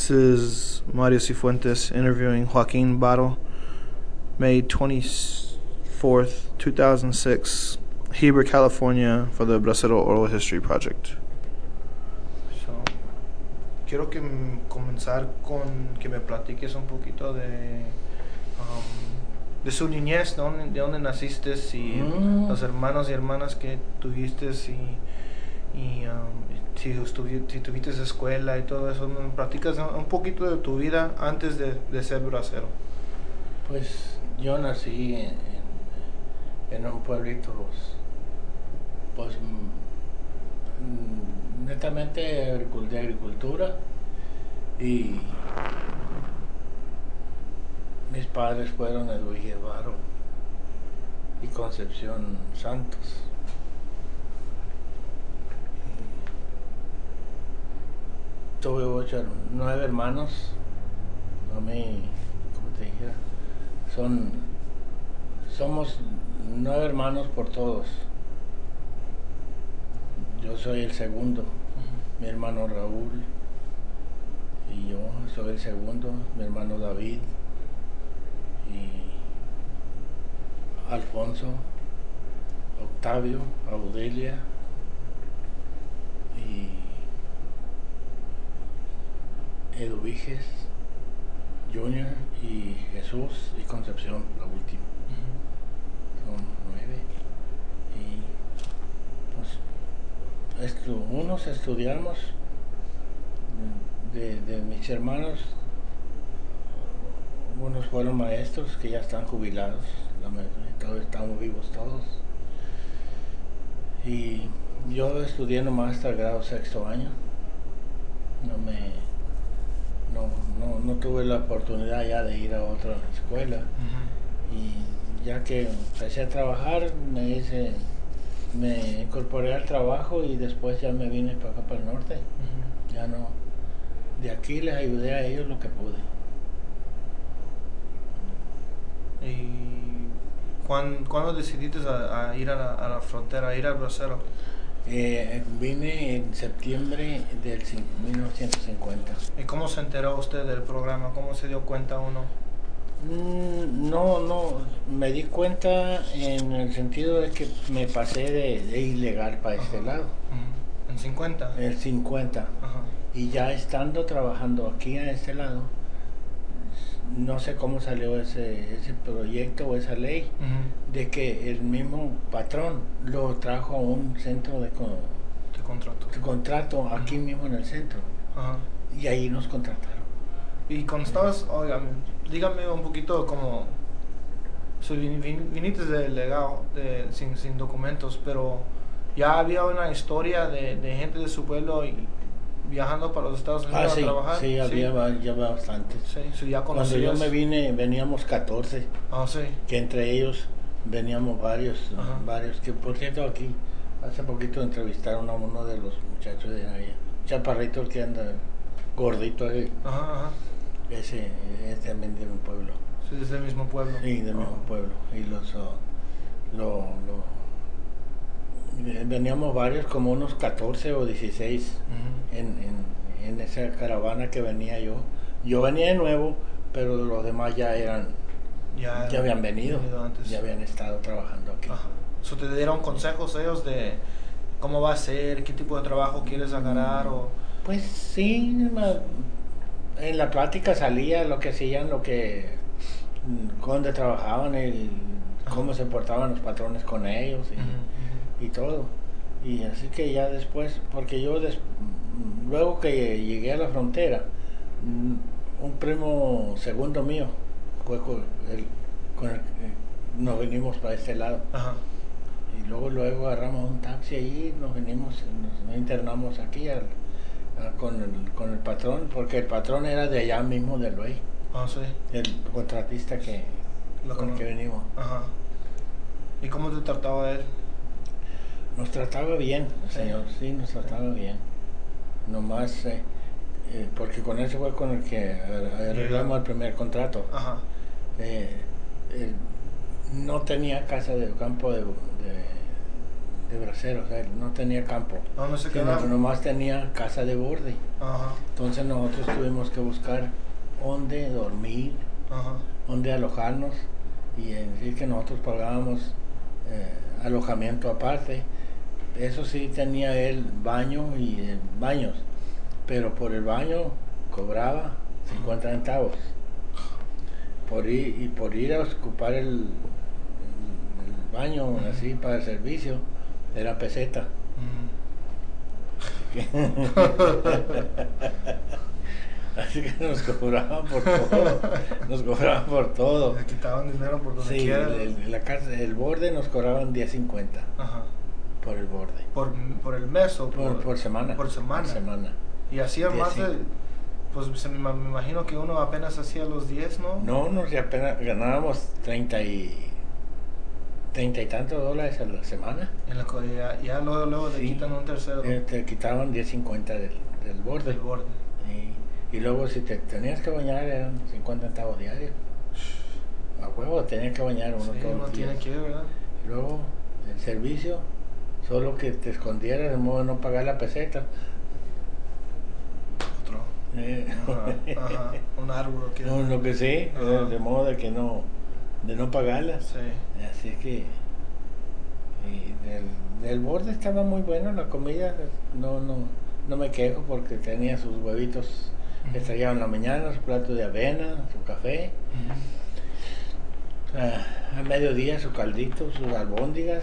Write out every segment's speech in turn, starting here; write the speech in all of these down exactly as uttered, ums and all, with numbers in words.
This is Mario Cifuentes interviewing Joaquin Battle, May twenty-fourth, two thousand six, Heber, California, for the Bracero Oral History Project. So, quiero que m- comenzar con que me platiques un poquito de, um, de su niñez, de dónde, de dónde naciste y Mm. los hermanos y hermanas que tuviste y, y um, si, estuvi- si tuviste escuela y todo eso. ¿Me platicas un un poquito de tu vida antes de, de ser bracero? Pues yo nací en, en, en un pueblito, pues, pues mm, netamente agricul- de agricultura, y mis padres fueron Eduige Varo y Concepción Santos. Tuve ocho, her- nueve hermanos. A mí, como te dijera, son, somos nueve hermanos por todos. Yo soy el segundo, mi hermano Raúl, y yo soy el segundo, mi hermano David, y Alfonso, Octavio, Audelia, y Eduviges, Junior, y Jesús, y Concepción, la última. Son nueve. Y pues estu- unos estudiamos, de, de mis hermanos, unos fueron maestros que ya están jubilados, la mayoría, todos estamos vivos todos. Y yo estudié nomás hasta el grado sexto año. No me no, no, no tuve la oportunidad ya de ir a otra escuela. Y ya que empecé a trabajar, me hice, me incorporé al trabajo, y después ya me vine para acá, para el norte. Ya no, de aquí les ayudé a ellos lo que pude. ¿Y cuán- cuándo decidiste a, a ir a la, a la frontera, a ir al bracero? Eh, vine en septiembre del cin- mil novecientos cincuenta. ¿Y cómo se enteró usted del programa? ¿Cómo se dio cuenta uno? Mm, No, no, me di cuenta en el sentido de que me pasé de, de ilegal para este Ajá. lado, Ujú. ¿En cincuenta? el cincuenta. Ajá. Y ya estando trabajando aquí a este lado, no sé cómo salió ese, ese proyecto o esa ley, Ujú. de que el mismo patrón lo trajo a un centro de, co- Te contrato. de contrato aquí Ujú. mismo en el centro, Ajá. y ahí nos contrataron. Y cuando estabas, oigan, dígame un poquito como, so, vin- vin- viniste de legado, de, sin, sin documentos, pero ya había una historia de, de gente de su pueblo y viajando para los Estados Unidos Ah, a sí, trabajar. sí, había ba- ya bastantes. Sí, sí, ya Cuando yo conocías. me vine, veníamos catorce, Ah, sí. que entre ellos veníamos varios, Ajá. varios, que por cierto aquí, hace poquito entrevistaron a uno de los muchachos de ahí, chaparrito, el que anda gordito ahí, Ajá, ajá. ese es también de mi pueblo, Sí, es del mismo pueblo. sí, del mismo Ah. pueblo, y los, oh, lo, lo- veníamos varios, como unos catorce o dieciséis, Ujú. en, en, en esa caravana que venía yo. Yo venía de nuevo, pero los demás ya eran, Ya, ya habían venido, antes. ya habían estado trabajando aquí. Ajá. So, ¿te dieron consejos ellos de cómo va a ser, qué tipo de trabajo quieres agarrar o...? Pues sí, ma- en la plática salía lo que hacían, lo que, mm, dónde trabajaban, el, cómo se portaban los patrones con ellos, y, Ujú, ujú. y todo. Y así que ya después, porque yo des- luego que llegué a la frontera, mm, un primo segundo mío fue con el, con el que nos venimos para este lado. Ajá. Y luego luego agarramos un taxi ahí, nos venimos, nos internamos aquí al- a- con, el, con el patrón, porque el patrón era de allá mismo del Luey, Ah, sí. el contratista que, Lo con el cono- que venimos. Ajá. ¿Y cómo te trataba él? Nos trataba bien, Sí. señor, sí, nos trataba bien. Nomás, eh, eh, porque con ese fue con el que eh, arreglamos el primer contrato. Ajá. Eh, eh, no tenía casa de campo de, de, de braceros, o sea, no tenía campo. ¿Dónde se sino quedaba? que nomás tenía casa de borde. Ajá, Entonces nosotros tuvimos que buscar dónde dormir, ajá. dónde alojarnos, y en sí que nosotros pagábamos eh, alojamiento aparte. Eso sí, tenía él baño y eh, baños, pero por el baño cobraba cincuenta centavos. Por ir, y por ir a ocupar el, el, el baño Ujú. así para el servicio era peseta. Mm. Así que nos cobraban por todo, nos cobraban por todo. Le quitaban dinero por donde Sí, quiera. el, el- la casa, el borde nos cobraban diez cincuenta Ajá. por el borde. Por, por el mes o Por, por, por semana. por semana. Por semana. Y hacían diez, más de. Pues se me, me imagino que uno apenas hacía los diez, ¿no? No, nos apenas ganábamos treinta y treinta y tantos dólares a la semana. En la, co- ya, ya luego, luego le Sí. quitan un tercero Eh, te quitaban diez cincuenta del, del borde. del borde. Y, y luego si te tenías que bañar eran cincuenta centavos diarios. A huevo tenías que bañar uno Sí, todos uno los días. tiene que ir, ¿verdad? Y luego el servicio, solo que te escondieras de modo de no pagar la peseta. Otro. Eh, Ajá, ajá. Un árbol que. no, lo que sí, Ajá. de modo de que no, de no pagarlas. Sí. Así que y del, del borde estaba muy bueno la comida, no, no, no me quejo porque tenía sus huevitos que Ujú. estrellaban en la mañana, su plato de avena, su café, Ujú. ah, a mediodía su caldito, sus albóndigas.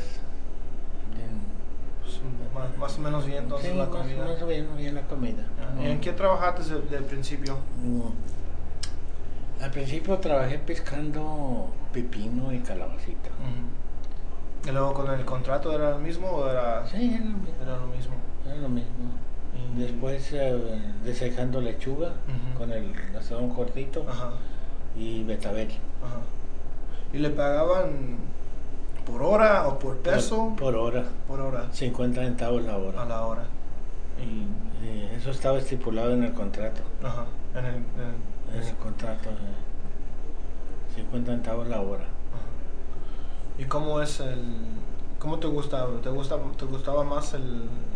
Pues, más, más o menos bien entonces Sí, la más- comida. Más o menos bien la comida. Ah, ¿y en qué trabajaste desde desde el principio? Mm. Al principio trabajé pescando pepino y calabacita. ¿Y luego con el contrato era el mismo o era, Sí, era lo mismo. era lo mismo? Era lo mismo. Y- Después eh, desecando lechuga Ujú. con el asadón cortito Ajá, y betabel. ajá. ¿Y le pagaban por hora o por peso? Por, por hora, Por hora, cincuenta centavos la a hora. la hora. Y eh, eso estaba estipulado en el contrato. Ajá, en el, en el- En el contrato, eh, cincuenta centavos la hora. ajá. ¿Y cómo es el, cómo te gustaba? ¿Te gusta, te gustaba más el,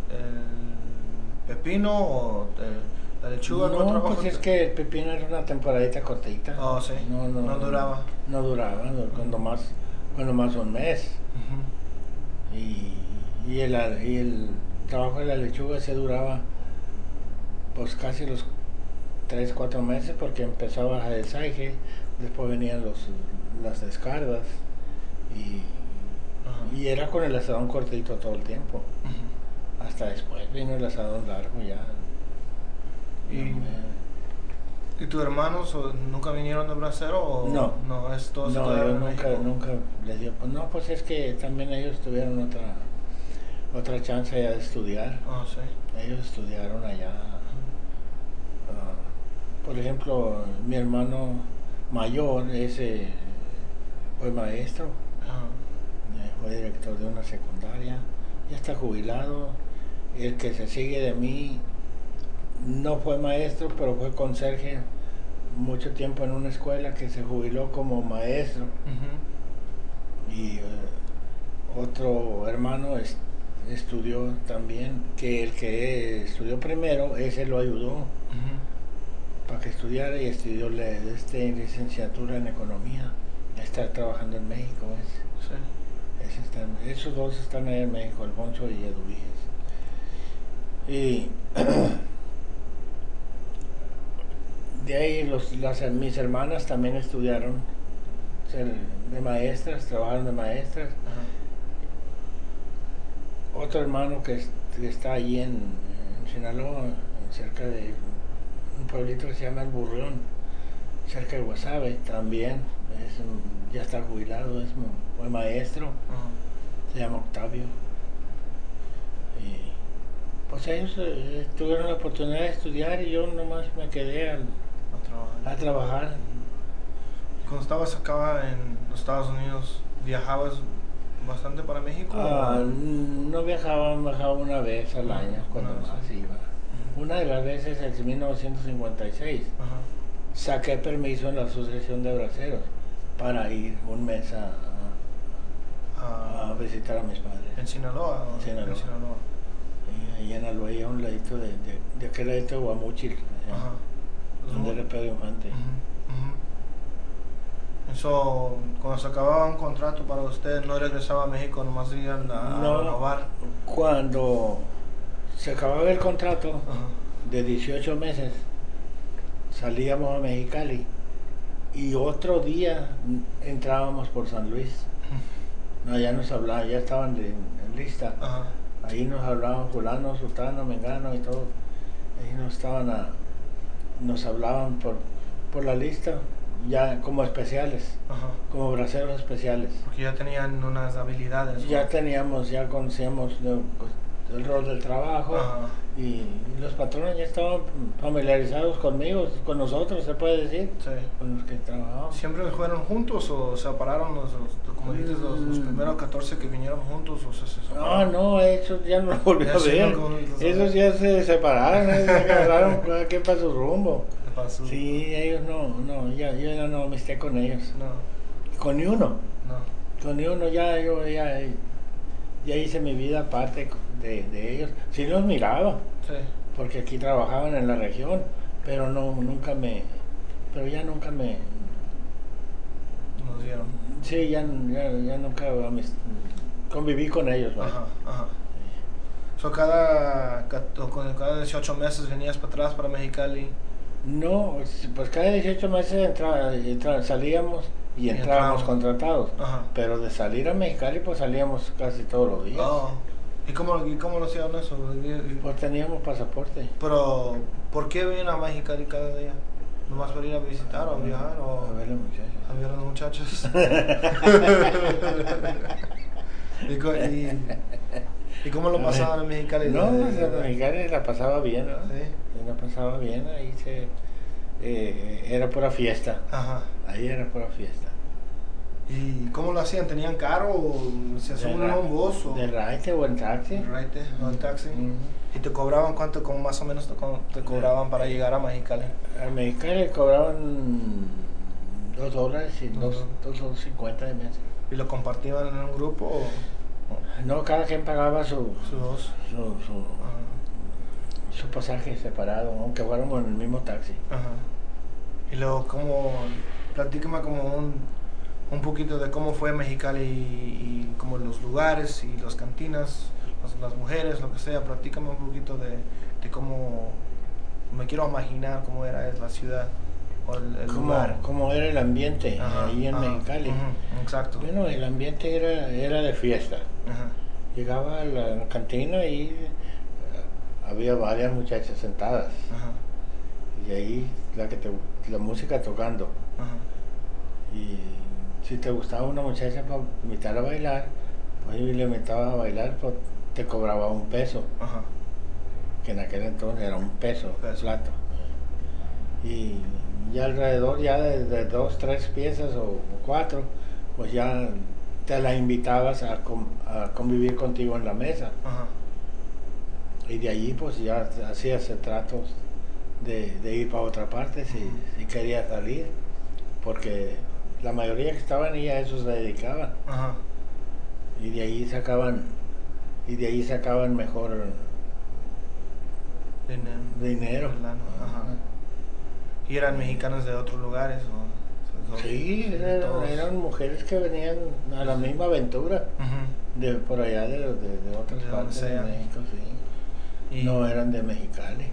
el pepino o te- la lechuga? ¿Cuál No, trabajo pues es te- que el pepino era una temporadita cortita. Oh, sí. No, no, No duraba. No duraba, no, cuando más, cuando más un mes. Ujú. Y, y, el, y el trabajo de la lechuga se duraba pues casi los tres cuatro meses porque empezaba el desaje, después venían los, las descargas y, Ajá. y era con el asadón cortito todo el tiempo. Ujú. Hasta después vino el asadón largo ya. Y- No, me- ¿Y tus hermanos o, nunca vinieron de bracero o No. no es todo se no, quedaron yo en nunca, México? nunca les dio. Pues no, pues es que también ellos tuvieron otra otra chance ya de estudiar. Ah, sí. Ellos estudiaron allá. ah, por ejemplo, mi hermano mayor ese fue maestro, Ajá. eh, fue director de una secundaria, ya está jubilado. El que se sigue de mí no fue maestro, pero fue conserje mucho tiempo en una escuela que se jubiló como maestro. Ujú. Y eh, otro hermano es- estudió también, que el que estudió primero, ese lo ayudó Ujú. para que estudiara y estudió la este, licenciatura en economía. Está trabajando en México. ese. Sí. Ese está en- esos dos están allá en México, Alfonso y Eduviges. Y de ahí los, las, mis hermanas también estudiaron ser de maestras, trabajaron de maestras. Ajá. Otro hermano que, es- que está allí en, en Sinaloa, cerca de un pueblito que se llama El Burrión, cerca de Guasave, también es, un- ya está jubilado, es, un- fue maestro, Ajá. se llama Octavio. Y pues ellos eh, tuvieron la oportunidad de estudiar y yo nomás me quedé al- A trabajar. a trabajar. Cuando estabas acá en los Estados Unidos, ¿viajabas bastante para México? Ah, o- no viajaba, viajaba una vez al año cuando Una vez. más iba. Una de las veces en mil novecientos cincuenta y seis Ajá. saqué permiso en la Asociación de Braceros para ir un mes a, a, Ah, a visitar a mis padres. ¿En Sinaloa? En Sinaloa. En Sinaloa. Y ahí en Aloya, a un ladito de, de, de aquel ladito de Guamúchil, Ajá. donde era Pedro Infante. Uh-huh. Uh-huh. Eso, cuando se acababa un contrato para usted, no regresaba a México, nomás iban a, No, a renovar. Cuando se acababa el contrato, Ajá. de dieciocho meses, salíamos a Mexicali y otro día entrábamos por San Luis. No, ya nos hablaban, ya estaban de, en lista. Ajá. Ahí nos hablaban fulano, sultano, mengano y todo. Ahí nos estaban a, nos hablaban por, por la lista, ya como especiales, Ajá. como braceros especiales. Porque ya tenían unas habilidades. Ya ¿no? teníamos, ya conocíamos de, pues, el rol del trabajo. Ajá. Y los patrones ya estaban familiarizados conmigo, con nosotros, se puede decir, Sí. con los que trabajábamos. ¿Siempre fueron juntos o se separaron los, los como dijiste, los, los Mm. primeros catorce que vinieron juntos o se, se No, separaron? no, esos ya no los volví Ya a sí, ver. no, como los- Esos ya se separaron, se agarraron cada quien para su rumbo. Pasó. Sí, ellos no, no, ya, yo ya no amistad con ellos. No, Con ni uno, no. con ni uno ya yo ya, ya hice mi vida aparte de, de ellos. Sí los miraba, Sí. porque aquí trabajaban en la región, pero no, nunca me, pero ya nunca me, Nos dieron. sí, ya, ya, ya nunca amist- conviví con ellos. ¿vale? Ajá, ajá. So, cada, cada, cada dieciocho meses venías para atrás para Mexicali. No, pues cada dieciocho meses entra, entra- salíamos y Y entrábamos entrábamos. contratados, Ajá. pero de salir a Mexicali pues salíamos casi todos los días. Oh. ¿Y cómo, ¿Y cómo lo hacían eso? Y- y- Pues teníamos pasaporte. Pero, ¿por qué venían a Mexicali cada día? ¿Nomás para ir a visitar o a viajar o A ver la muchacha. a ver a los muchachos? ¿Y, co- y, ¿Y cómo lo pasaban en Mexicali? No, De- pues, en Mexicali la pasaba bien, ¿no? Sí. La pasaba bien, ahí se, eh, era pura fiesta, Ajá. ahí era pura fiesta. ¿Y cómo lo hacían? ¿Tenían carro o se De subían ra- a un bus o De raite o en taxi. en raite o en taxi? Ujú. ¿Y te cobraban cuánto, como más o menos te, co- te cobraban para llegar a Mexicali? Al Mexicali cobraban dos dólares y dos, Ujú. dos cincuenta de mes. ¿Y lo compartían en un grupo o o No, cada quien pagaba su, sus dos? su, su, Ajá. su pasaje separado, aunque fuéramos en el mismo taxi. Ajá. Y luego, como, platícame como un, un poquito de cómo fue Mexicali y, y como los lugares y las cantinas, las, las mujeres, lo que sea. Platícame un poquito de, de cómo, me quiero imaginar cómo era la ciudad o el, el ¿Cómo, lugar. cómo era el ambiente Ajá, ahí en ajá, Mexicali? ujú, exacto. Bueno, el ambiente era, era de fiesta. Ajá, Llegaba a la cantina y eh, había varias muchachas sentadas. ajá, Y ahí la, que te, la música tocando. ajá, Y si te gustaba una muchacha para invitar a bailar, pues yo le invitaba a bailar, pues te cobraba un peso, ajá. que en aquel entonces era un peso, Peso. plato. Y ya alrededor ya de, de dos, tres piezas o, o cuatro, pues ya te la invitabas a, com- a convivir contigo en la mesa. Ajá. Y de allí pues ya hacías tratos de, de ir para otra parte si, si querías salir, porque la mayoría que estaban ahí a eso se dedicaban. Ajá. Y de ahí sacaban, y de ahí sacaban mejor Dinero. dinero. Lana, ajá. ¿Y eran mexicanos de otros lugares? O, o- Sí, de eran, todos? eran mujeres que venían a la misma aventura, Ujú. de por allá de, de, de otras De donde partes de sea. México, sí. Y, No eran de Mexicali.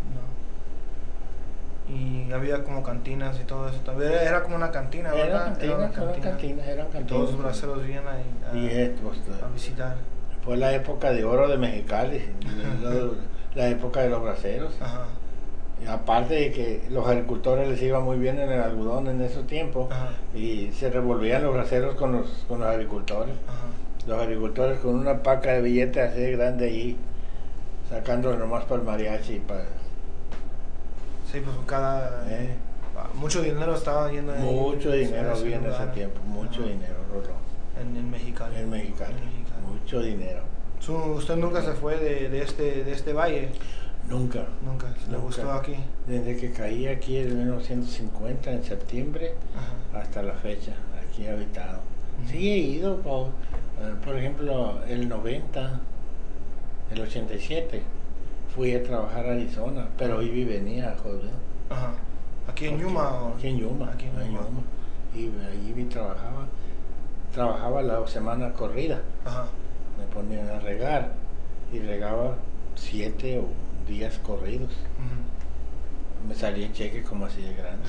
no. Y había como cantinas y todo eso. También era, era como una cantina, ¿verdad? Eran cantinas, una eran cantinas, eran Y cantinas. todos los braceros vienen ahí a, Y esto, pues, a visitar. fue la época de oro de Mexicali, la, la época de los braceros. Ajá. Y aparte de que los agricultores les iba muy bien en el algodón en esos tiempos, Ajá. y se revolvían los braceros con los, con los agricultores. Ajá. Los agricultores con una paca de billetes así de grande ahí, sacándolo nomás para el mariachi. Para, Sí, pues cada... ¿eh? Mucho dinero estaba yendo ahí. Mucho dinero ese había en ese lugar. tiempo, mucho Ajá. dinero, Rolo, En, en Mexicali. en Mexicali, En Mexicali. mucho dinero. Su- ¿Usted nunca se fue de, de, este, de este valle? Nunca. Nunca. ¿Le Nunca. gustó aquí? Desde que caí aquí en mil novecientos cincuenta, en septiembre, Ajá. hasta la fecha, aquí he habitado. Ujú. Sí he ido, pa- Uh, por ejemplo, el noventa, el ochenta y siete, fui a trabajar a Arizona, pero iba y venía, joder. Ajá. ¿Aquí en Porque- Yuma? o- Aquí en Yuma, Aquí en en Yuma. Yuma. Y ahí iba y trabajaba. Trabajaba la semana corrida. Ajá. Me ponían a regar y regaba siete o días corridos. Ujú. Me salía el cheque como así de grande.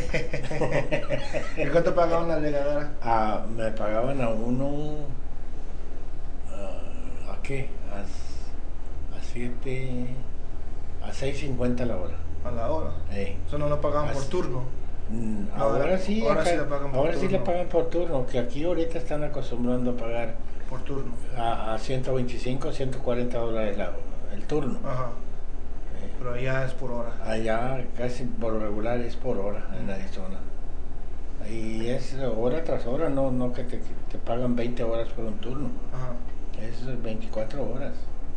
¿Y cuánto pagaban la regadera? Ah, me pagaban a uno, ah, ¿a qué? A, a siete, a seis cincuenta la hora. A la hora. Ey. Eso no lo pagaban por Así- turno. Mm, No, ahora sí, ahora acá- sí le pagan por ahora sí le turno. pagan por turno, que aquí ahorita están acostumbrando a pagar Por turno. a, a ciento veinticinco, ciento cuarenta dólares la, el turno. Ajá. Eh, Pero allá es por hora. Allá casi por lo regular es por hora en Arizona. Y es hora tras hora, no, no que te, te pagan veinte horas por un turno, Ajá. es veinticuatro horas.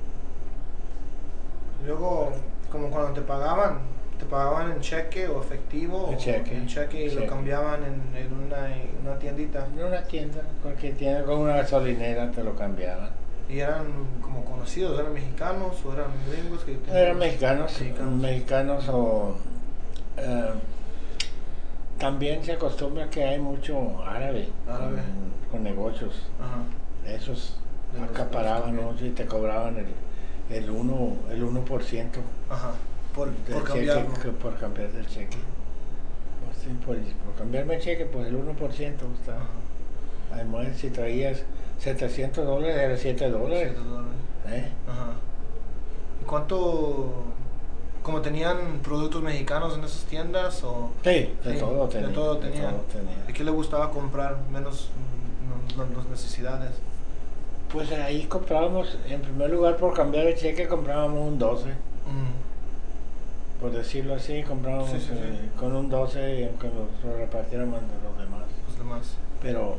Luego, como cuando te pagaban, te pagaban en cheque o efectivo. En o cheque. En cheque y Cheque. lo cambiaban en, en una, en una tiendita. En una tienda, cualquier tienda con una gasolinera te lo cambiaban. Y eran como conocidos, eran mexicanos o eran gringos que tenían- Eran mexicanos, Mexicanos. mexicanos o... eh, también se acostumbra que hay mucho árabe, Árabe. Con, con negocios. Ajá. Esos De los- acaparaban los mucho y te cobraban el, el uno el uno por ciento Ajá. Por, del por cheque, cambiarlo. que- por cambiar el cheque. Pues sí, por, por cambiarme el cheque, pues el uno por ciento está. Ajá. Además, si traías setecientos dólares, era siete dólares. Siete dólares. ¿eh? Ajá. ¿Y cuánto, como tenían productos mexicanos en esas tiendas o? Sí, de Sí, todo de tenía. todo de tenía. todo tenía. ¿De qué le gustaba comprar menos mm, no- no- las necesidades? Pues ahí comprábamos, en primer lugar, por cambiar el cheque, comprábamos un doce. Mm, Por decirlo así, comprábamos Sí, sí, sí. eh, con un doce y aunque lo, lo repartiéramos entre los demás. los demás. Pero,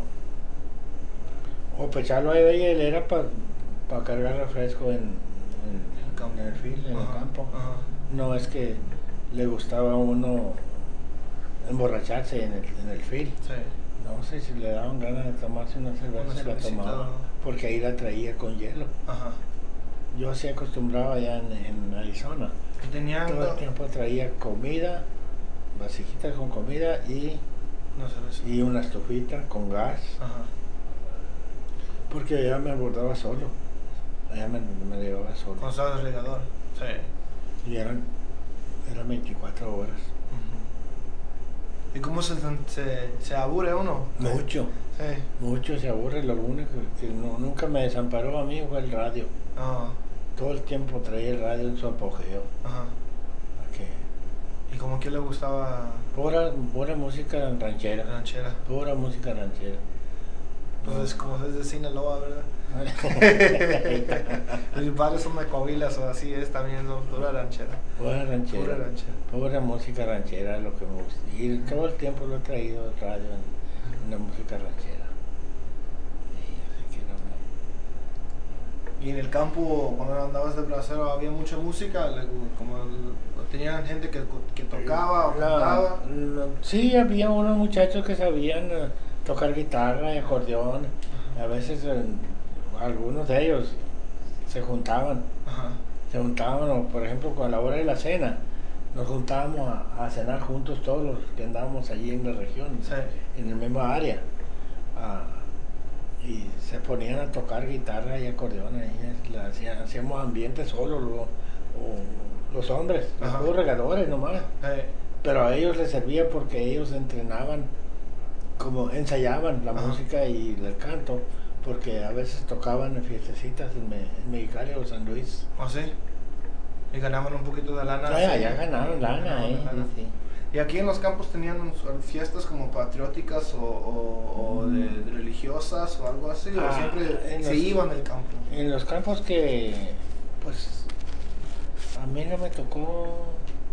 o pecharlo ahí de hielera para pa cargar refresco en, en, campo. en el field, en Ajá, el campo. ajá. No es que le gustaba a uno emborracharse en el, en el field. Sí. No sé si le daban ganas de tomarse una cerveza, Una se la cervecita. tomaba, porque ahí la traía con hielo. Ajá. Yo sí acostumbraba allá en, en Arizona. Y tenían Todo el tiempo traía comida, vasijitas con comida y, no sé, y una estufita con gas, Ajá. porque allá me abordaba solo. Allá me, me llevaba solo. Cuando estabas de regador. Sí. Y eran, eran veinticuatro horas. Ujú. ¿Y cómo se, se, se aburre uno? Mucho, Sí. mucho se aburre. Lo único que no- nunca me desamparó a mí fue el radio. Ah, Todo el tiempo traía el radio en su apogeo. ajá. Que ¿Y como que le gustaba pura, pura música la ranchera. ranchera? Pura música ranchera. Entonces, como es de Sinaloa, ¿verdad? Mis padres son de Coahuila o así es también, son pura ranchera. Pura ranchera. Pura ranchera. Pura música ranchera es lo que me gusta. Y todo el tiempo lo he traído el radio en, en la música ranchera. Y así que no me- Y en el campo, cuando andabas de bracero, había mucha música, le- como el- tenían gente que, que tocaba o La- cantaba. la- sí, había unos muchachos que sabían eh, tocar guitarra y acordeón. A veces eh, algunos de ellos se juntaban. Ajá. Se juntaban, o, por ejemplo, con la hora de la cena, nos juntábamos a, a cenar juntos todos los que andábamos allí en la región, Sí. en el mismo área. Ah, y se ponían a tocar guitarra y acordeón ahí, es- la hacían- hacíamos ambiente solo, lo- o los hombres, los Ajá. puros regadores nomás. Eh, Pero a ellos les servía porque ellos entrenaban, como ensayaban la Ajá. música y el canto, porque a veces tocaban en fiestecitas en, Me- en Mexicali o San Luis. ¿O sí? Y ganaban un poquito de lana. Ah, ya, sí. ya ganaron lana, Ganaban eh, lana. sí, sí. Y aquí en los campos tenían un- fiestas como patrióticas o, o- o de, de religiosas o algo así, o Ah, siempre en se los- iban del campo. En los campos que, pues, a mí no me tocó,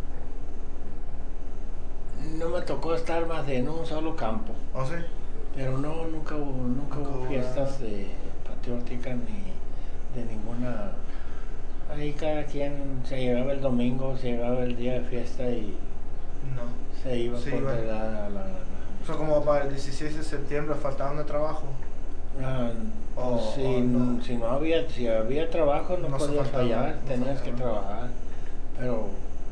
no me tocó estar más de en un solo campo, ¿O sí? pero no, nunca hubo, nunca Nunca hubo hubo fiestas de patrióticas ni de ninguna. Ahí cada quien se llegaba el domingo, se llegaba el día de fiesta y No. se iba Se por iban. la, la, la- O sea, como para el dieciséis de septiembre faltaban de trabajo. Ah, O- si, o no. si no había, si había trabajo no, No se podías faltaba, fallar, no tenías que faltaba. trabajar, pero,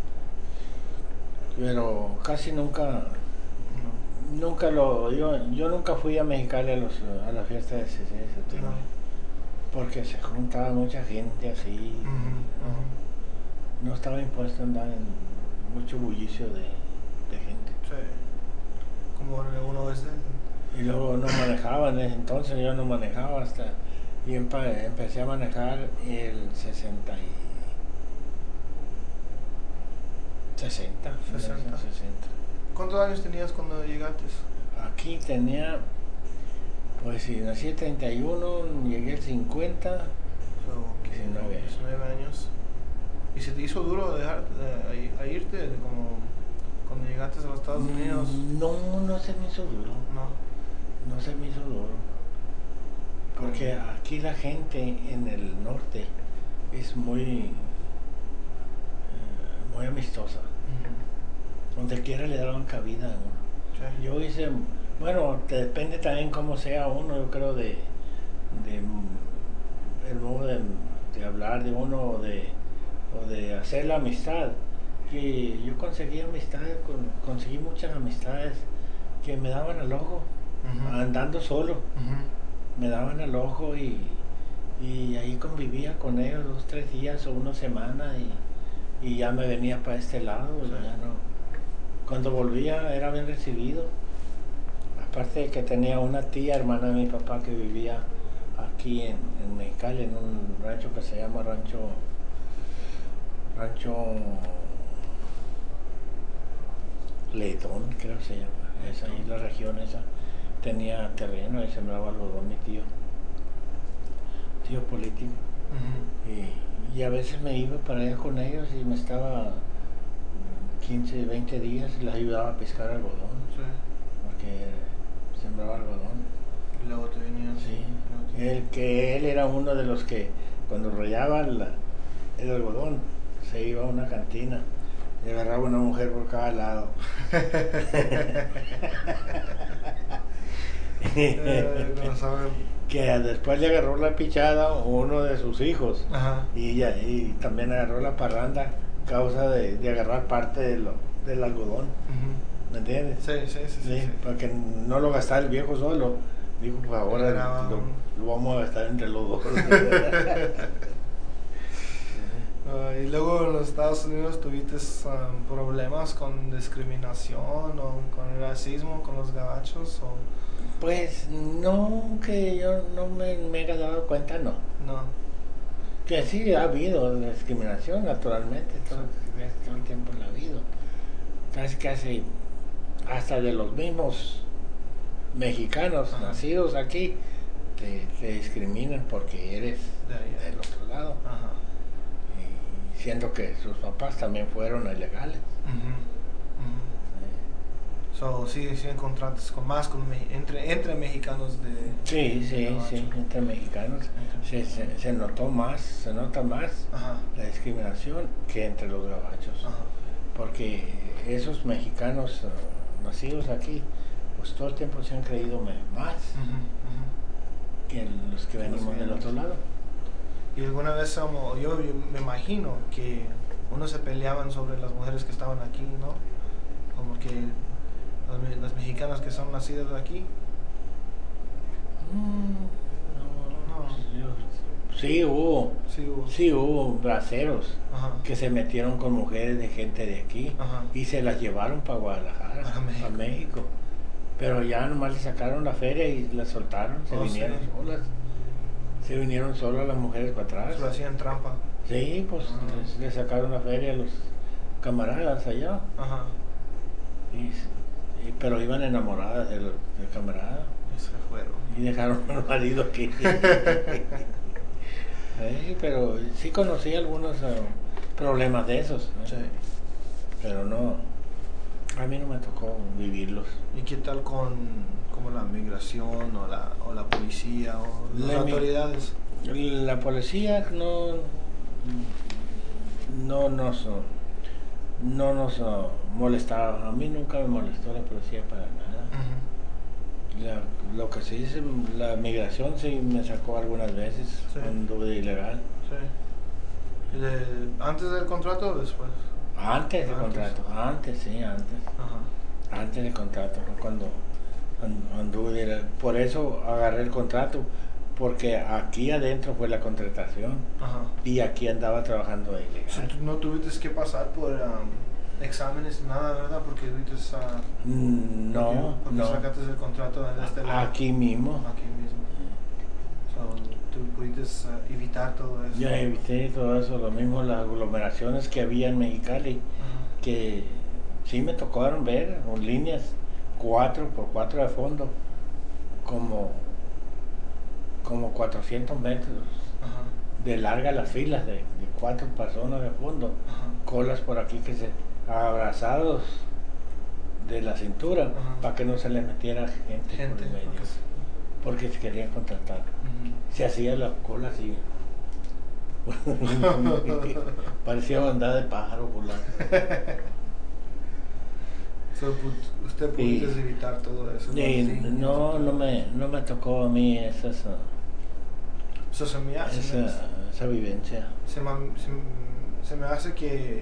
pero casi nunca, No. nunca lo, yo, yo nunca fui a Mexicali a, los, a la fiesta de C C de septiembre, No. porque se juntaba mucha gente así, Ujú, ujú. no, no estaba impuesto a andar en mucho bullicio de, de gente. Sí. Como uno es de... Y luego no manejaba en ese entonces, yo no manejaba hasta, y empe- empecé a manejar el sesenta y sesenta, sesenta. sesenta. ¿Cuántos años tenías cuando llegaste? Aquí tenía, pues si nací el treinta y uno, llegué al cincuenta, So, que diecinueve. diecinueve años. ¿Y se te hizo duro dejar eh, a, a irte como cuando llegaste a los Estados Unidos? No, no se me hizo duro, No. no se me hizo duro. Porque aquí la gente en el norte es muy, eh, muy amistosa. Ujú. Donde quiera le daban cabida a uno. Sí. Yo hice, bueno, te depende también cómo sea uno, yo creo, de, de el modo de, de hablar de uno o de, o de hacer la amistad. Que yo conseguí amistades, con- conseguí muchas amistades que me daban al ojo, Ujú. andando solo, Ujú. me daban al ojo y, y ahí convivía con ellos dos, tres días o una semana y, y ya me venía para este lado, Sí. ya no. Cuando volvía era bien recibido. Aparte de que tenía una tía, hermana de mi papá, que vivía aquí en, en Mexicali, en un rancho que se llama Rancho. Rancho. Letón, creo que se llama. Es ahí la región esa. Tenía terreno y sembraba algodón mi tío. Tío político. Ujú. Y, y a veces me iba para allá con ellos y me estaba quince, veinte días y les ayudaba a pescar algodón. Sí. Porque sembraba algodón. Y luego te venías. Sí, luego te- el que él era uno de los que cuando rayaba la- el algodón se iba a una cantina y agarraba una mujer por cada lado. Eh, no saben. Que después le agarró la pichada uno de sus hijos Ajá. y, ella, y también agarró la parranda causa de, de agarrar parte de lo, del algodón, Ujú. ¿me entiendes? Sí, sí, sí, sí, Sí, sí. para que no lo gastara el viejo solo. Digo, pues ahora Graba. lo, lo vamos a gastar entre los dos. Ah, y luego en los Estados Unidos tuviste um, problemas con discriminación o con racismo con los gabachos o Pues no, que yo no me, me haya dado cuenta, no. no. Que sí ha habido discriminación, naturalmente, todo, todo el tiempo la ha habido. Casi, casi, hasta de los mismos mexicanos Ajá. nacidos aquí, te, te discriminan porque eres De allá. del otro lado. Ajá. Y siendo que sus papás también fueron ilegales. Ujú, ujú. So, sí, sí encontraste con más con me- entre entre mexicanos de Sí, sí, gabacho. sí, entre mexicanos se, se, se notó más, se nota más Ajá. la discriminación que entre los gabachos. Ajá. Porque esos mexicanos uh, nacidos aquí, pues todo el tiempo se han creído me- más Ujú, ujú. que los que Que los venimos del vientos. otro lado. Y alguna vez como yo, yo me imagino que unos se peleaban sobre las mujeres que estaban aquí, ¿no? Como que las, me- las mexicanas que son nacidas de aquí. Mm, no, No. yo- sí hubo, Sí, hubo. sí hubo braceros Ajá. que se metieron con mujeres de gente de aquí Ajá. y se las llevaron para Guadalajara, A México. a México. Pero ya nomás le sacaron la feria y las soltaron, se Oh, vinieron sí. solas. Se vinieron solas las mujeres para atrás. Lo hacían trampa. Sí, pues Ah. les, les sacaron la feria a los camaradas allá. Ajá. Y, y- pero iban enamoradas del, del camarada Y se fueron. y dejaron al marido aquí. Sí, pero sí conocí algunos eh, problemas de esos, ¿no? Sí. Pero no, a mí no me tocó vivirlos. ¿Y qué tal con como la migración o la, o la policía o las La mi- autoridades? La policía no, no nos, no nos uh, molestaba. A mí nunca me molestó la policía para nada. Ujú. La, lo que se dice, la migración sí me sacó algunas veces Sí. cuando de ilegal. Sí. De- ¿Antes del contrato o después? Antes del Antes. contrato, antes, sí, antes. Ajá. Antes del contrato, fue cuando an- anduve de ilegal. Por eso agarré el contrato, porque aquí adentro fue la contratación Ajá. y aquí andaba trabajando de O sea, ilegal. tú no tuviste que pasar por um, exámenes, nada, ¿verdad? Porque ahorita uh, Mm, porque, No, porque no, sacaste el contrato de este lado. aquí mismo. Aquí mismo. So, tú pudiste uh, evitar todo eso. Yo evité todo eso, lo mismo las aglomeraciones que había en Mexicali, Ajá. que sí me tocaron ver, o líneas cuatro por cuatro de fondo, como, como cuatrocientos metros Ajá. de larga las filas de, de cuatro personas de fondo, Ajá. colas por aquí que se abrazados de la cintura Ajá. para que no se les metiera gente, Gente. por el medio, porque- porque se querían contratar. Ujú. Se hacía la cola así. Parecía bandada de pájaros volando. So, pu- usted Y- pudiste evitar todo eso. Y las líneas y no, todo. no me, no me tocó a mí esas, uh, So, se, me hace, se, me, esa, esa vivencia. se me- se- se me hace que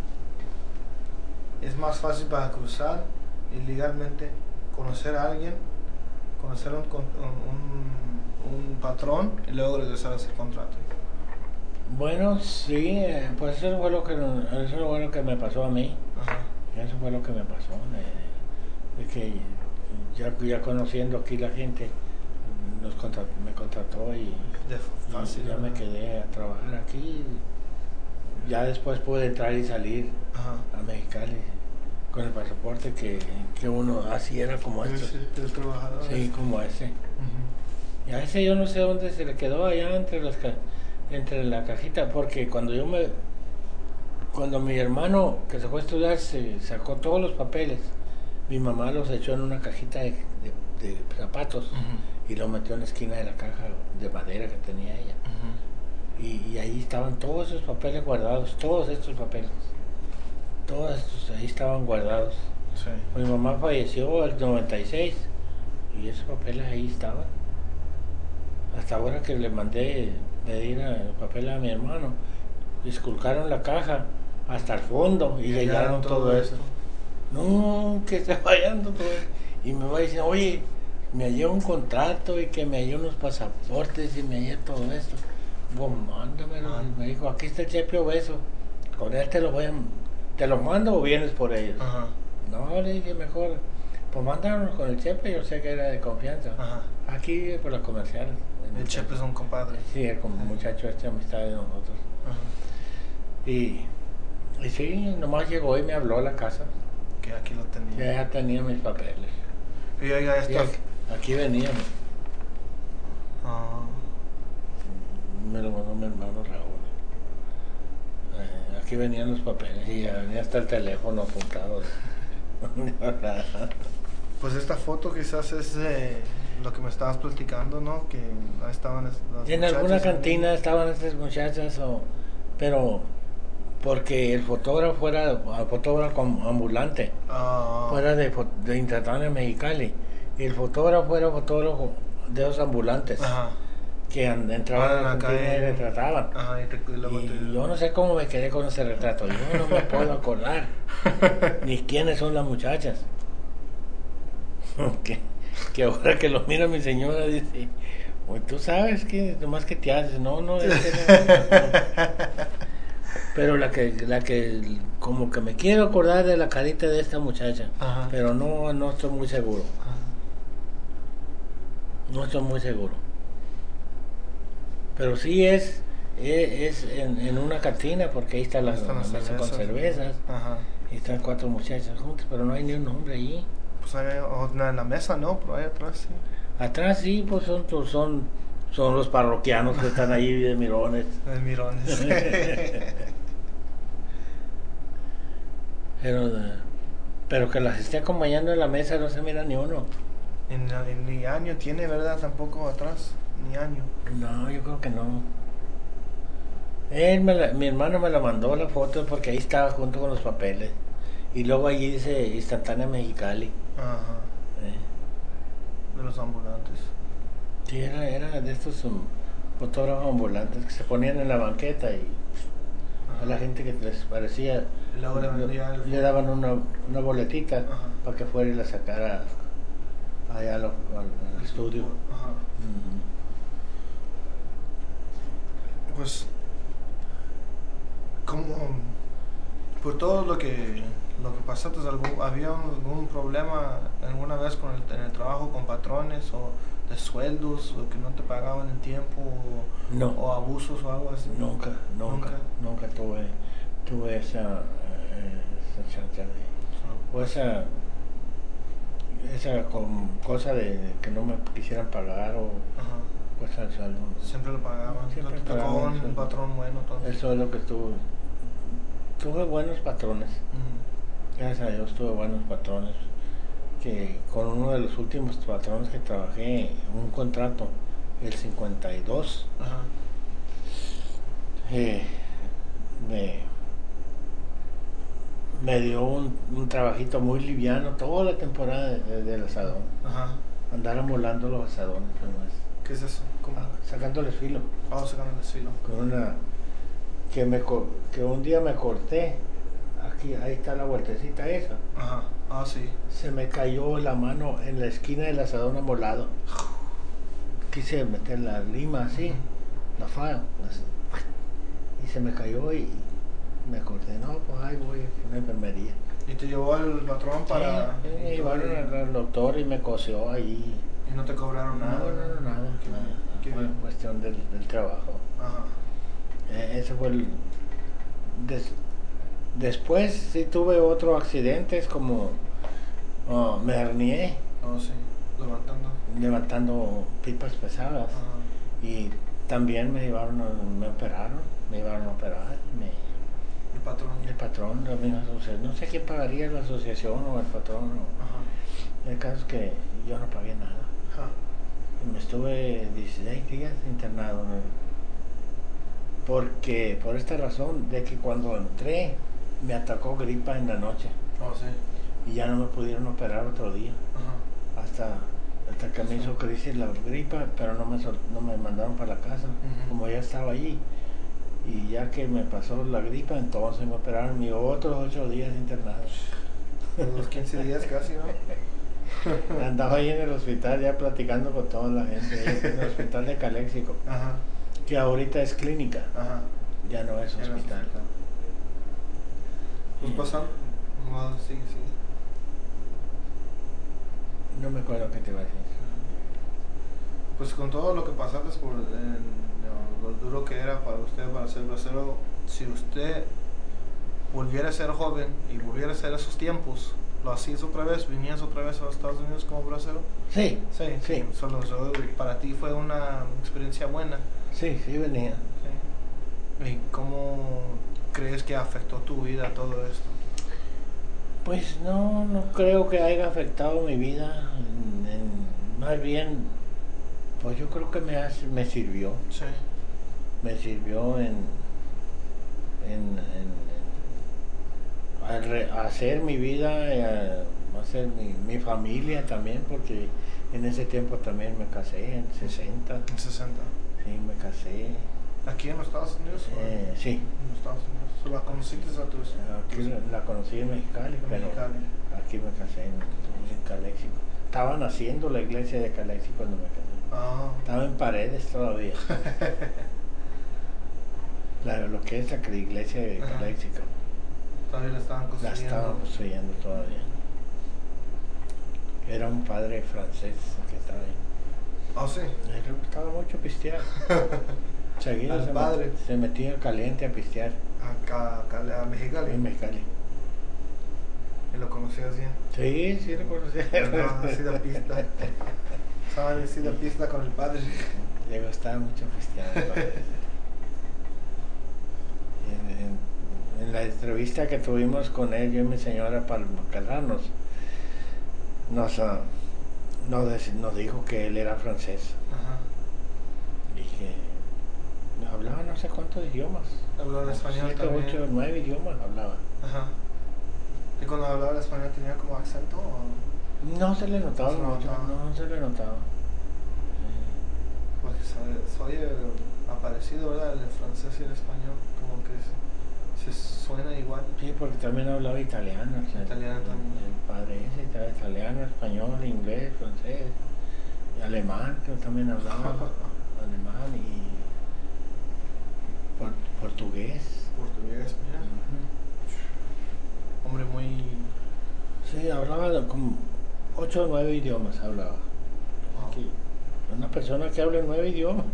es más fácil para cruzar ilegalmente, conocer a alguien, conocer un, con- un, un patrón y luego regresar a ese contrato. Bueno, sí, eh, pues eso fue lo que, eso fue lo que me pasó a mí. Ajá. Eso fue lo que me pasó. De, de que ya, ya conociendo aquí la gente, nos contra- me contrató y, De fácil. y ya me ¿verdad? quedé a trabajar aquí. Ya después pude entrar y salir Ajá. a Mexicali con el pasaporte que, que uno así era como Sí, estos. sí, del trabajador. Sí, como ese. Ujú. Y a ese yo no sé dónde se le quedó allá entre las ca- entre la cajita, porque cuando yo me cuando mi hermano que se fue a estudiar se sacó todos los papeles, mi mamá los echó en una cajita de, de- de zapatos Ujú. y lo metió en la esquina de la caja de madera que tenía ella. Ujú. Y, y ahí estaban todos esos papeles guardados, todos estos papeles, todos estos ahí estaban guardados. Sí. Mi mamá falleció en el noventa y seis y esos papeles ahí estaban. Hasta ahora que le mandé pedir el papel a mi hermano, esculcaron la caja hasta el fondo y, Y le hallaron todo, todo eso. No, que se vayan todo eso. Y me va diciendo, oye, me hallé un contrato y que me hallé unos pasaportes y me hallé todo esto. Pues mándamelo. Ah. Me dijo, aquí está el chepe obeso. Con él te lo voy a... ¿Te los mando o vienes por ellos? Ajá. No, le dije mejor. Pues mándanos con el chepe, yo sé que era de confianza. Ajá. Aquí por las comerciales. El Chepe es un compadre. Sí, el como muchacho este amistad de nosotros. Ajá. Y, y sí, nomás llegó y me habló a la casa. Que aquí lo tenía. Ya, ya tenía mis papeles. Y oiga, Y esto. aquí, aquí venían. Ah. Me lo mandó mi hermano Raúl. Eh, aquí venían los papeles y ya venía hasta el teléfono apuntado. Pues esta foto quizás es eh, lo que me estabas platicando, ¿no? Que ahí estaban es- las En alguna muchachas. cantina estaban estas muchachas, o, pero porque el fotógrafo era el fotógrafo ambulante, Ah. fuera de, fo- de Intratán en Mexicali, y el fotógrafo era fotógrafo de esos ambulantes Ajá. que an- entraban Ah, a la acá cantina y en- retrataban. Ajá, y, te, y luego Y te- yo no sé cómo me quedé con ese retrato, yo no me puedo acordar ni quiénes son las muchachas. que, que ahora que lo mira mi señora dice, "Uy, tú sabes que nomás que te haces, no, no, es que no". Pero la que, la que, como que me quiero acordar de la carita de esta muchacha, Ajá. pero no, no estoy muy seguro, Ajá. no estoy muy seguro. Pero sí es, es, es en, en una cantina, porque ahí está la, Están la las mesa con cervezas. cervezas, Ajá. y están cuatro muchachas juntas, pero no hay ni un hombre allí. Pues hay otra en la mesa, ¿no? Pero ahí atrás sí. Atrás sí, pues son, son, son los parroquianos que están ahí de mirones. De mirones. Pero, eh, pero que las esté acompañando en la mesa no se mira ni uno. En, en- ni año tiene, ¿verdad? Tampoco atrás. Ni año. No, yo creo que no. Él me la- mi hermano me la mandó la foto porque ahí estaba junto con los papeles. Y luego allí dice Instantánea Mexicali. Ajá. eh. de los ambulantes. Sí, era, era de estos um, fotógrafos ambulantes que se ponían en la banqueta y a la gente que les parecía Y luego le vendían el- le daban una, una boletita Ajá. para que fuera y la sacara allá al, al- al estudio. Ajá. Ujú. Pues, como por todo lo que lo que pasaste, ¿algún- ¿había algún problema alguna vez con el, en el trabajo con patrones o de sueldos o que no te pagaban en tiempo o, No. o abusos o algo así? Nunca, nunca, nunca tuve, tuve esa, eh, esa chance de, o esa, esa com- cosa de que no me quisieran pagar o Ajá. cosas de salud. Siempre lo pagaban. Siempre Te tocó pagaban un sueldo. patrón bueno, entonces. Eso es lo que tuve. Tuve buenos patrones, Ujú. gracias a Dios tuve buenos patrones. Que con uno de los últimos patrones que trabajé, un contrato, el cincuenta y dos, Ajá. eh, me, me dio un, un trabajito muy liviano toda la temporada de- de- del asadón. Ajá. Andar amolando los asadones, nomás, ¿Qué es eso? ¿Cómo? ah, sacándoles filo. Vamos sacando el desfilo. Con una que me co- que un día me corté, aquí ahí está la vueltecita esa, Ajá. Ah, sí. se me cayó la mano en la esquina del asadón amolado. Quise meter la lima así, Ujú. la faja, así, y se me cayó y me corté. No, pues ahí voy a una enfermería. Y te llevó el patrón para... Sí, me llevaron al, al doctor y me cosió ahí. Y no te cobraron No, nada. no, no, nada. Qué- nada. qué Fue bien. cuestión del, del trabajo. Ajá. Eh, ese fue el... des- después sí tuve otro accidente, es como... oh, me hernié Oh, sí. Levantando. levantando pipas pesadas. Ajá. Y también me llevaron, a- me operaron, me llevaron a operar. Me, El patrón. el patrón, la misma asociación, no sé quién pagaría, la asociación o el patrón. o- Ajá. el caso es que yo no pagué nada. Ajá. Y me estuve dieciséis días internado, ¿no? Porque, por esta razón, de que cuando entré me atacó gripa en la noche Oh, sí. y ya no me pudieron operar otro día. Ajá. Hasta, hasta que me hizo crisis la gripa, pero no me, sol- no me mandaron para la casa, Ujú. como ya estaba allí. Y ya que me pasó la gripa, entonces me operaron y otros ocho días internados. Los quince días casi, ¿no? Andaba ahí en el hospital ya platicando con toda la gente, ahí en el hospital de Caléxico, Ajá. que ahorita es clínica, Ajá. ya no es En el hospital. Pues pasan. No, sí, sí. No me acuerdo qué te iba a decir. Pues con todo lo que pasaste por eh, lo, lo duro que era para usted para ser bracero, si usted volviera a ser joven y volviera a ser esos tiempos, ¿lo hacías otra vez? ¿Vinías otra vez a los Estados Unidos como bracero? Sí, Sí, sí, Solo, solo para ti fue una experiencia buena. sí, sí venía. Sí. ¿Y cómo crees que afectó tu vida todo esto? Pues no, no creo que haya afectado mi vida, en- en- más bien, pues yo creo que me, hace- me sirvió, Sí. me sirvió en, en, en- en a re- a hacer mi vida, y a hacer mi, mi familia también, porque en ese tiempo también me casé, en sesenta, En sesenta. sí, me casé, ¿Aquí en los Estados Unidos? o eh, sí, En los Estados Unidos. ¿Solo la conociste a tus? aquí la, la conocí en Mexicali, En pero Mexicali. aquí me casé en, en Caléxico. Estaban haciendo la iglesia de Caléxico cuando me casé. Ah. Estaba en Paredes todavía. La- lo que es la cre- iglesia de Ajá. Caléxico. Todavía la estaban La construyendo. estaban construyendo todavía. Era un padre francés el que estaba ahí. Ah, sí. A él le gustaba mucho pistear. Seguido Al se, padre. met- se metía caliente a pistear Acá, acá a Mexicali. en Mexicali. Y lo conocías bien. Sí, sí lo conocía. Andaban así de pista. Estaban así de pista con el padre. Le gustaba mucho pistear. al padre. En, en- en la entrevista que tuvimos con él, yo y mi señora, para casarnos, nos, ah, nos, dec- nos dijo que él era francés. Ajá. Y que hablaba no sé cuántos idiomas. Hablaba español Siete, también. ocho, nueve idiomas hablaba. Ajá. ¿Y cuando hablaba español tenía como acento? O... No se le notaba No se mucho, notaba. no se le notaba. Porque soy, soy el aparecido, ¿verdad? El francés y el español, como que se, se suena igual. Sí, porque también hablaba italiano. O sea, Italiano el, también. el padre ese, estaba italiano, español, inglés, francés, y alemán, que también hablaba alemán y por, portugués. Portugués, mira. Uh-huh. Hombre muy... Sí, hablaba de como ocho o nueve idiomas hablaba. Wow. Aquí, una persona que habla nueve idiomas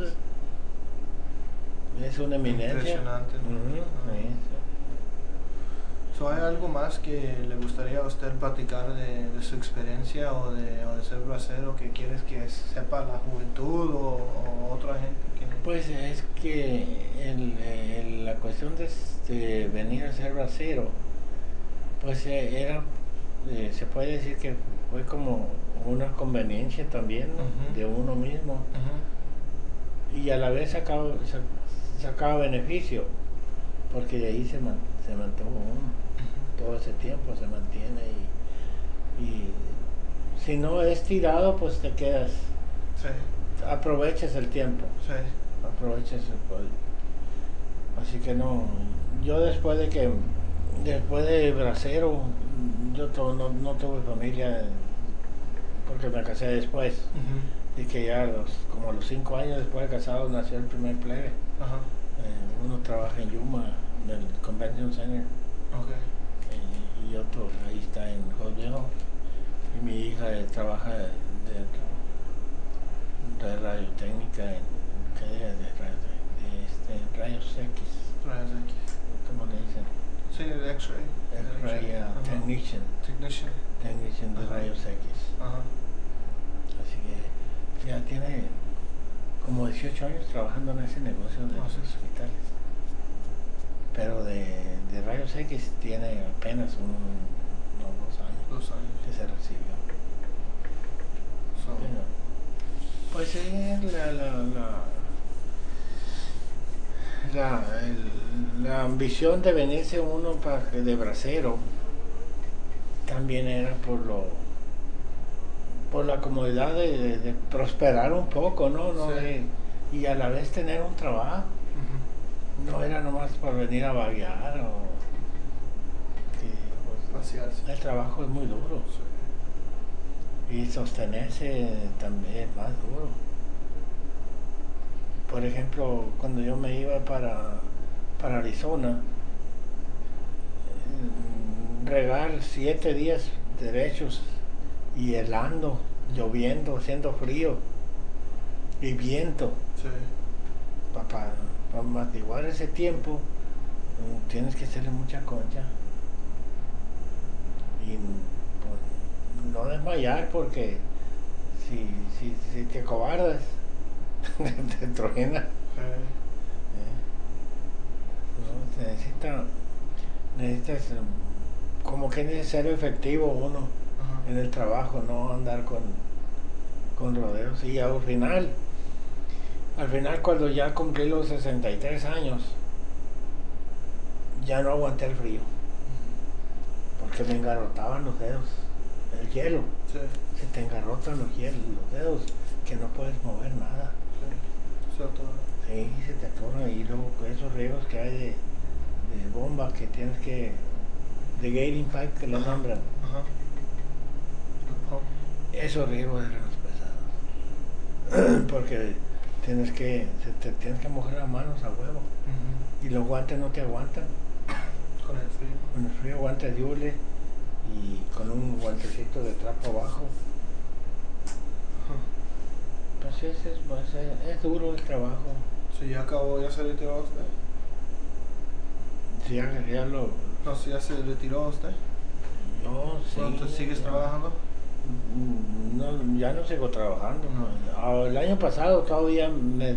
es una eminencia. Impresionante, ¿no? Uh-huh. Ah. Sí, sí. So, ¿hay algo más que le gustaría a usted platicar de, de su experiencia o de, o de ser bracero que quieres que sepa la juventud o, o otra gente? Que... Pues es que el, el, la cuestión de, de venir a ser bracero, pues eh, era, eh, se puede decir que fue como una conveniencia también, ¿no? Uh-huh. De uno mismo. Uh-huh. Y a la vez sacaba, sacaba beneficio, porque de ahí se, man, se mantuvo uno. Todo ese tiempo se mantiene y, y si no es tirado, pues te quedas. Sí. Aprovechas el tiempo. Sí. Aprovechas el, así que no, yo después de que, después de bracero, yo to, no, no tuve familia porque me casé después. Uh-huh. Y que ya los, como a los cinco años después de casado nació el primer plebe. Uh-huh. Eh, uno trabaja en Yuma, en el Convention Center. Okay. Y otro ahí está en Jodeo, y mi hija eh, trabaja de, de, de radiotécnica en, ¿qué de, de, de, de este, rayos X. Rayos X. ¿Cómo le dicen? Sí, el X-ray. X-ray uh, uh-huh. Technician. Technician. Technician de uh-huh. Rayos X. Uh-huh. Así que ya tiene como dieciocho años trabajando en ese negocio de los uh-huh. hospitales. Pero de, de Rayos X tiene apenas un, unos dos años, dos años que se recibió. So. Bueno, pues sí, la, la, la, la, el, la ambición de venirse uno para, de bracero también era por lo por la comodidad de, de, de prosperar un poco, ¿no? ¿no? Sí. De, y a la vez tener un trabajo. No era nomás para venir a vaguear o que, pues, el trabajo es muy duro sí. Y sostenerse también es más duro. Por ejemplo, cuando yo me iba para, para Arizona, regar siete días derechos y helando, lloviendo, haciendo frío y viento. Sí. Para para amortiguar ese tiempo tienes que hacerle mucha concha y pues, no desmayar porque si, si, si te cobardas te truena. Eh. No, se necesita necesitas como que es necesario efectivo uno uh-huh. en el trabajo, no andar con, con rodeos y al final Al final, cuando ya cumplí los sesenta y tres años, ya no aguanté el frío. Porque me engarrotaban los dedos. El hielo. Sí. Se te engarrotan los hielos, los dedos, que no puedes mover nada. Sí, se atora. Sí, se te atora. Y luego esos riegos que hay de, de bomba que tienes que... de gating pipe que le uh-huh. nombran. Ajá. Uh-huh. Esos riegos eran los pesados. Porque... tienes que te, te tienes que mojar las manos a huevo uh-huh. y los guantes no te aguantan con el frío con el frío guantes de hule y con un guantecito de trapo abajo uh-huh. pues es, es, pues es, es duro el trabajo. ¿Sí ya acabó, ya se retiró usted? Sí, ya, ya lo no, si ya se retiró usted. No, sí. ¿Entonces sigues ya. trabajando? No, ya no sigo trabajando. No. El año pasado todavía me,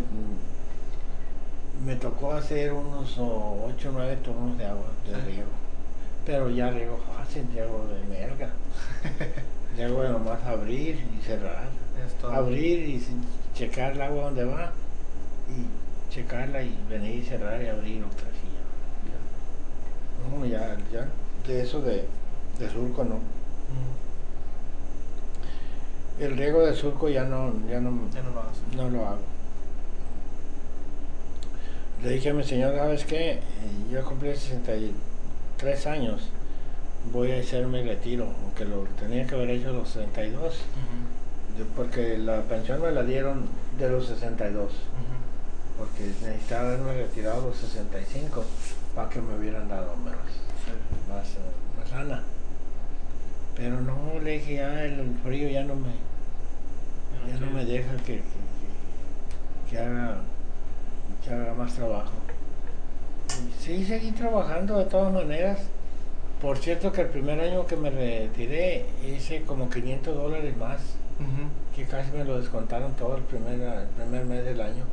me tocó hacer unos ocho o nueve turnos de agua de sí. riego. Pero ya riego fácil, riego de merga. Riego de nomás abrir y cerrar. Abrir y checar el agua donde va. Y checarla y venir y cerrar y abrir otra vez. Ya. No, ya, ya. De eso de, de surco no. Mm. El riego de surco ya no, ya no, Ya no lo haces. no lo hago. Le dije a mi señor, ¿sabes qué? Yo cumplí sesenta y tres años, voy a hacerme el retiro, aunque lo tenía que haber hecho a los sesenta y dos, Ujú, yo- porque la pensión me la dieron de los sesenta y dos, ujú. porque necesitaba haberme retirado a los sesenta y cinco para que me hubieran dado más, Sí. más, eh, más lana. Pero no, le dije, ya el frío ya no me, ya no me deja que, que, que- que haga, que haga más trabajo. Y sí, seguí trabajando de todas maneras. Por cierto que el primer año que me retiré hice como quinientos dólares más, Ujú. que casi me lo descontaron todo el primer, el primer mes del año,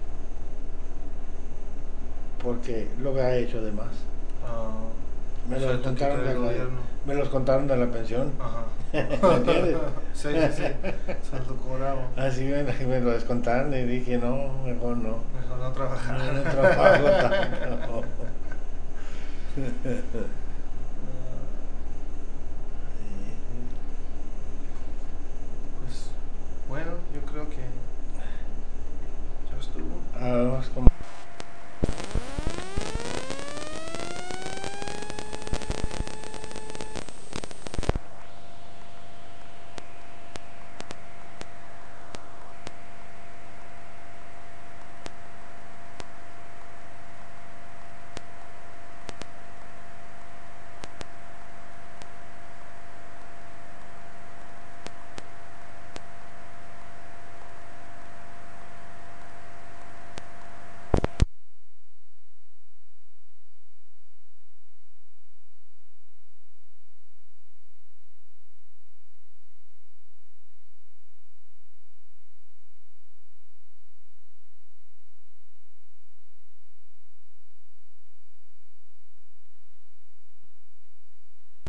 porque lo había hecho de más. Ah, Me o sea, los te contaron quita de el la, gobierno. me los contaron de la pensión. Ajá. ¿Me entiendes? Sí, sí, sí. Saldo cobrado. Así me, me lo descontaron y dije, no, mejor no. Mejor no trabajar. No, no trabajo tanto.